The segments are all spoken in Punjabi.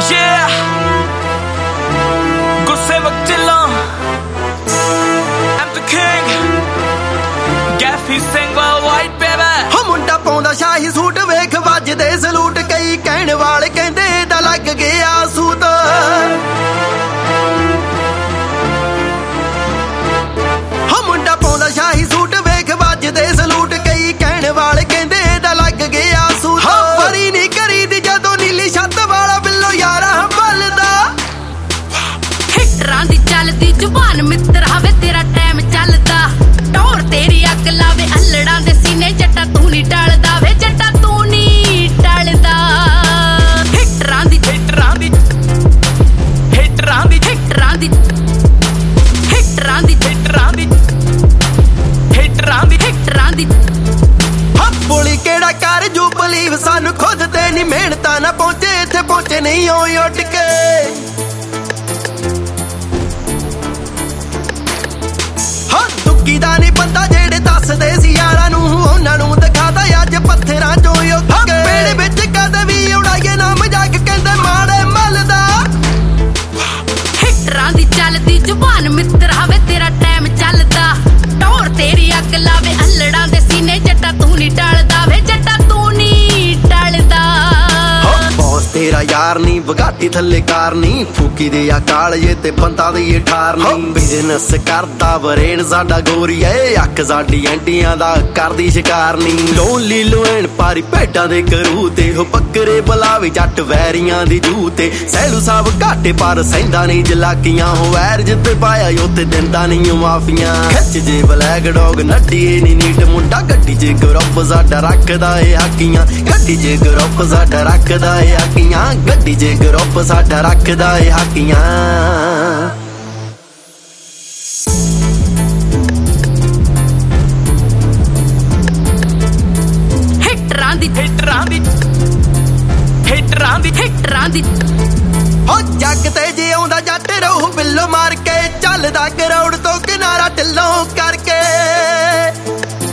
Yeah, Gursewak Dhillon, I'm the king, Gaffy Singh worldwide baby। ਹੋ ਮੁੰਡਾ ਪਾਉਂਦਾ ਸ਼ਾਹੀ ਸੂਟ ਵੇਖ ਵੱਜਦੇ ਸਲੂਟ, ਕਈ ਕਹਿਣ ਵਾਲੇ ਕਹਿੰਦੇ ਦਾ ਲੱਗ ਗਿਆ ਸੂਤ। ਹੋ ਮੁੰਡਾ ਪਾਉਂਦਾ ਸ਼ਾਹੀ ਸੂਟ ਵੇਖ ਵੱਜਦੇ ਸਲੂਟ, ਕਈ ਕਹਿਣ ਵਾਲੇ ਕਹਿੰਦੇ ਦਾ ਲੱਗ ਗਿਆ ਸੂਤ। ਪਰੀ ਨਹੀਂ ਕਰੀਦੀ ਜਦੋਂ ਨੀਲੀ ਛੱਤ ਵਾਲਾ ਬਿੱਲੋ ਯਾਰਾਂ ਬਲਦਾ। ਹਿੱਟਰਾਂ ਦੀ ਚੱਲਦੀ ਜ਼ੁਬਾਨ ਮਿੱਤਰ ਹਵੇ ਤੇਰਾ ਟਾਈਮ ਚੱਲਦਾ। ਟੌਰ ਤੇਰੀ ਅੱਗ ਲਾਵੇ ਅਲੜਾਂ ਦੇ ਸੀਨੇ, ਜੱਟਾ ਤੂੰ ਨਹੀਂ ਟਲਦਾ ਵੇ, ਜੱਟਾ ਤੂੰ ਨਹੀਂ ਟਲਦਾ। ਹਿੱਟਰਾਂ ਦੀ ਹਿੱਟਰਾਂ ਦੀ ਹਿੱਟਰਾਂ ਦੀ ਹਿੱਟਰਾਂ ਦੀ ਹਿੱਟਰਾਂ ਦੀ ਹਿੱਟਰਾਂ ਦੀ ਹਿੱਟਰਾਂ ਦੀ ਹਿੱਟਰਾਂ ਦੀ ਬੋਲੀ ਕਿਹੜਾ ਕਰ ਜੂ ਬਲੀਵ, ਸਾਨੂੰ ਖੁਦ ਤੇ ਨਹੀਂ ਮਿਹਨਤਾਂ ਨਾ ਪਹੁੰਚੇ, ਇੱਥੇ ਪਹੁੰਚੇ ਨਹੀਂ ਹੋਈ ਉੱਡ ਕੇ। ਹਾਂ ਦੁੱਕੀ ਦਾ ਨਹੀਂ ਬੰਦਾ ਜਿਹੜੇ ਦੱਸਦੇ ਸੀ ਯਾਰਾਂ ਨੂੰ, ਉਹਨਾਂ ਨੂੰ ਦਿਖਾਦਾ ਅੱਜ ਪੱਥਰਾਂ ਚੋਂ ਉੱਗ ਕੇ। ਪੇੜ ਵਿੱਚ ਕਦ ਵੀ ਉਡਾਈਏ ਨਾ ਮਜ਼ਾਕ, ਕਹਿੰਦੇ ਮਾੜੇ ਮੱਲ ਦਾ। ਹਿੱਟਰਾਂ ਦੀ ਚੱਲਦੀ ਜ਼ੁਬਾਨ ਮਿੱਤਰ ਹਵੇ ਤੇਰਾ ਟਾਈਮ ਚੱਲਦਾ। ਟੌਰ ਤੇਰੀ ਅੱਗ ਲਾਵੇ ਅਲੜਾਂ ਦੇ ਸੀਨੇ, ਜੱਟਾ ਤੂੰ ਨਹੀਂ ਟਲਦਾ ਵੇ, ਜੱਟਾ ਤੂੰ ਨਹੀਂ ਟਲਦਾ। ਬੌਸ ਤੇਰਾ ਯਾਰ ਨਹੀਂ ਬਗਾਟੀ ਥੱਲੇ ਕਾਰ ਨਹੀਂ, ਫੂਕੀ ਦੇ ਆ ਕਾਲਜੇ ਤੇ ਬੰਦਾ ਦੀ ਠਾਰ ਨਹੀਂ। ਬਿਜ਼ਨਸ ਕਰਦਾ ਵਰੇਣ ਸਾਡਾ ਗੋਰੀਏ, ਅੱਖ ਸਾਡੀ ਐਂਟੀਆਂ ਦਾ ਕਰਦੀ ਸ਼ਿਕਾਰ ਨਹੀਂ। ਲੋਨਲੀ ਲੋਇਣ ਪਾਰੀ ਭੇਡਾਂ ਦੇ ਕਰੂ ਤੇ, ਹੋ ਬੱਕਰੇ ਬੁਲਾਵੇ ਜੱਟ ਵੈਰੀਆਂ ਦੀ ਜੂ ਤੇ। ਸਹਿਲੂ ਸਾਹਿਬ ਘਾਟੇ ਪਰ ਸਹਿੰਦਾ ਨਹੀਂ ਜਲਾਕੀਆਂ, ਹੋ ਵੈਰ ਜਿੱਤੇ ਪਾਇਆ ਉੱਤੇ ਦਿੰਦਾ ਨਹੀਂ ਮਾਫੀਆਂ। ਖਿੱਚ ਜੇ ਬਲੈਕ ਡੌਗ ਨੱਡੀਏ ਨੀ ਨੀਟ ਮੁੰਡਾ, ਗੱਡੀ 'ਚ ਗਰੁੱਪ ਸਾਡਾ ਰੱਖਦਾ ਏ ਹਾਕੀਆਂ। ਗੱਡੀ 'ਚ ਗਰੁੱਪ ਸਾਡਾ ਰੱਖਦਾ ਏ ਹਾਕੀਆਂ, ਗੱਡੀ 'ਚ ਗਰੁੱਪ ਸਾਡਾ ਰੱਖਦਾ ਏ ਹਾਕੀਆਂ। ਹਿੱਟਰਾਂ ਦੀ ਹਿੱਟਰਾਂ ਦੀ ਹਿੱਟਰਾਂ ਦੀ ਹਿੱਟਰਾਂ ਦੀ ਹੋ ਜੱਗ ਤੇ ਜੇ ਆਉਂਦਾ ਜੱਟ ਰਹੂ ਬਿੱਲੋ ਮਾਰ ਕੇ, ਚੱਲਦਾ ਕਰੋੜ ਤੋਂ ਕਿਨਾਰਾ ਢਿੱਲੋਂ ਕਰਕੇ।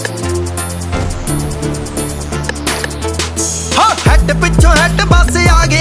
ਹੋ ਹੈਟ ਪਿੱਛੋਂ ਹੈਟ ਬੱਸ ਆ ਗਈ